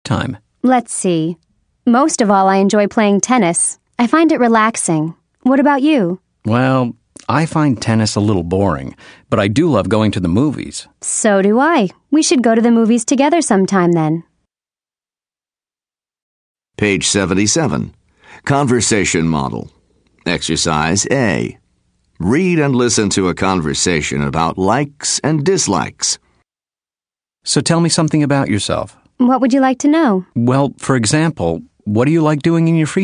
time? Let's see. Most of all, I enjoy playing tennis. I find it relaxing. What about you? Well, I find tennis a little boring, but I do love going to the movies. So do I. We should go to the movies together sometime then. Page 77. Conversation Model. Exercise A. Read and listen to a conversation about likes and dislikes. So tell me something about yourself. What would you like to know? Well, for example, what do you like doing in your free